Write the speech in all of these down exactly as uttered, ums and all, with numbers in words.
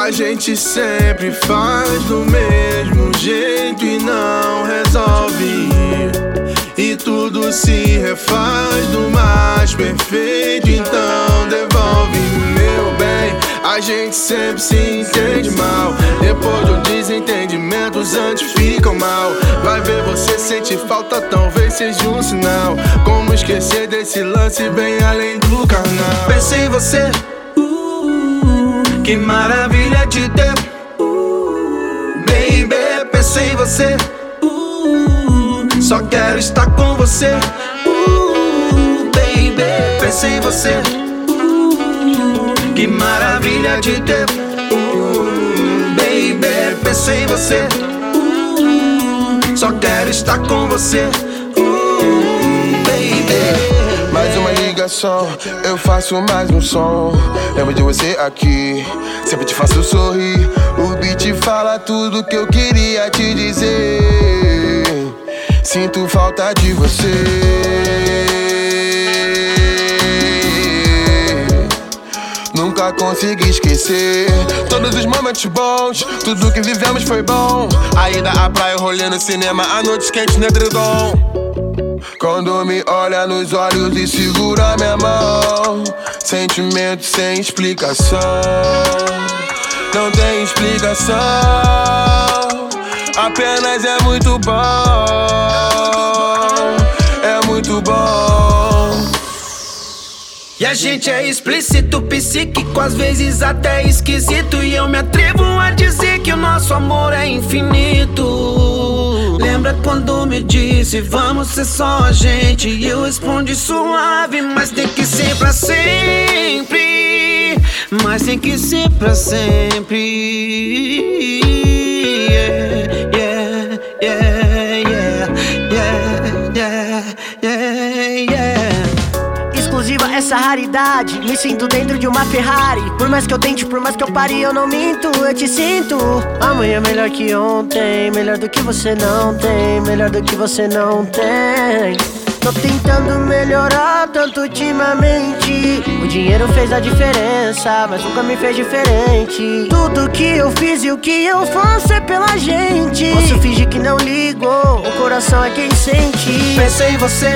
A gente sempre faz do mesmo jeito e não resolve. E tudo se refaz do mais perfeito, então devolve, meu bem. A gente sempre se entende mal, depois do desentendimento os antes ficam mal. Vai ver, você sente falta, talvez seja um sinal. Como esquecer desse lance bem além do carnal? Pensei em você, uh, que maravilha te ter, uh, baby. Pensei em você, uh, só quero estar com você, uh, baby. Pensei em você, uh, que maravilha te ter, uh, baby. Pensei em você, uh, só quero estar com você, uh, baby. Mais uma ligação, eu faço mais um som. Lembro de você aqui, sempre te faço sorrir. O beat fala tudo que eu queria te dizer. Sinto falta de você. Nunca consegui esquecer todos os momentos bons, tudo que vivemos foi bom. A ida à praia, rolê no cinema, a noite quente no edredom. Quando me olha nos olhos e segura minha mão, sentimento sem explicação. Não tem explicação, apenas é muito bom. É muito bom. E a gente é explícito, psíquico, às vezes até esquisito. E eu me atrevo a dizer que o nosso amor é infinito. Lembra quando me disse, vamos ser só a gente? E eu respondi suave, mas tem que ser pra sempre. Mas tem que ser pra sempre. Yeah, yeah, yeah, yeah, yeah, yeah, yeah. Exclusiva essa raridade, me sinto dentro de uma Ferrari. Por mais que eu tente, por mais que eu pare, eu não minto, eu te sinto. Amanhã é melhor que ontem, melhor do que você não tem, melhor do que você não tem. Tô tentando melhorar tanto ultimamente. O dinheiro fez a diferença, mas nunca me fez diferente. Tudo que eu fiz e o que eu faço é pela gente. Posso fingir que não ligo, o coração é quem sente. Pensei em você,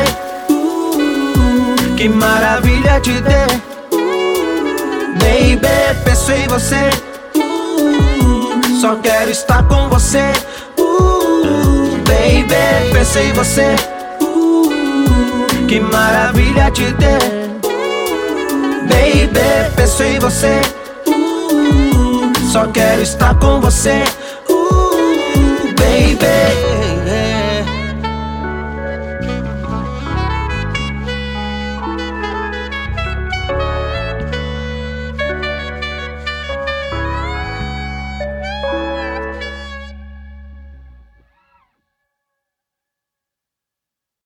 que maravilha te ter, baby. Pensei em você, só quero estar com você, baby. Pensei em você, que maravilha te ter, baby. Pensei em você, só quero estar com você.